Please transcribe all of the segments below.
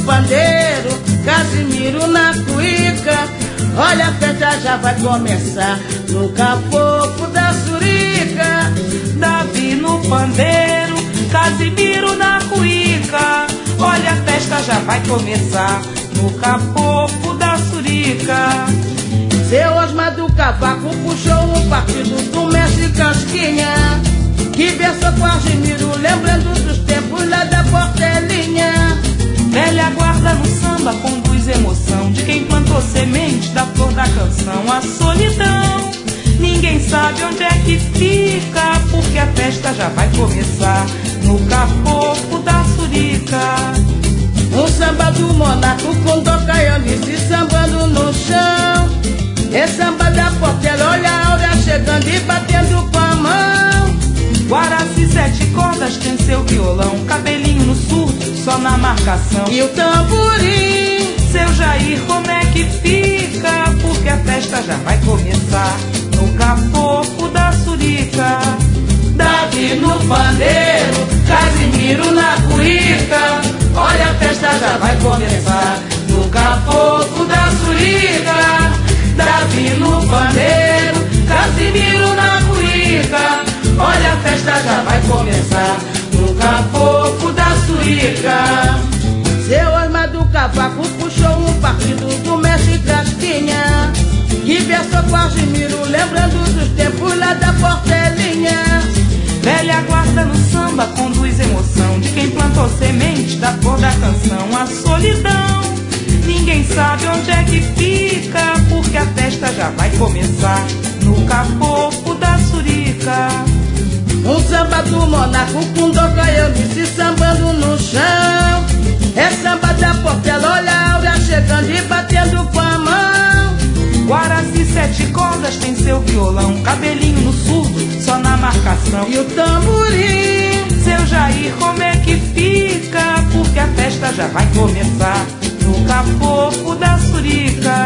pandeiro, Casimiro na cuíca. Olha, a festa já vai começar no Caboclo da Surica. Davi no pandeiro, Casimiro na cuíca. Olha, a festa já vai começar no Caboclo da Surica. Seu Osmar do Cavaco puxou um partido do mestre Casquinha, que versou com Argemiro, lembrando dos tempos lá da Portelinha. Velha guarda no samba conduz emoção de quem plantou semente da flor da canção. A solidão, ninguém sabe onde é que fica, porque a festa já vai começar no Caboclo da Surica. Um samba do Monaco com Docaianice sambando no chão. É samba da Portela, olha a Áurea chegando e batendo com a mão. Guaraci 7 cordas tem seu violão, cabelinho no surdo, só na marcação. E o tamborim, seu Jair, como é que fica? Porque a festa já vai começar no Caboclo da Surica. Davi no pandeiro, Casimiro na cuíca. Olha, a festa já vai começar no Caboclo da Surica. Davi no pandeiro, Casimiro na cuíca. Olha, a festa já vai começar no Caboclo da Surica. Seu Osmar do Cavaco puxou um partido do mestre Casquinha, que versou com Argemiro, lembrando dos tempos lá da Portelinha. Velha guarda no samba conduz emoção de quem plantou semente da flor da canção. A solidão, ninguém sabe onde é que fica, porque a festa já vai começar no Caboclo da Surica. Um samba do Monaco com Docaianice sambando no chão. É samba da Portela, olha a Áurea chegando e batendo com a mão. Guaraci 7 cordas tem seu violão, cabelinho no surdo, só na marcação. E o tamborim, seu Jair, como é que fica? Porque a festa já vai começar no Caboclo da Surica.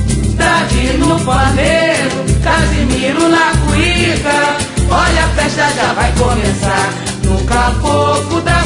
Davi no pandeiro, Casimiro na cuíca. Olha, a festa já vai começar no Caboclo da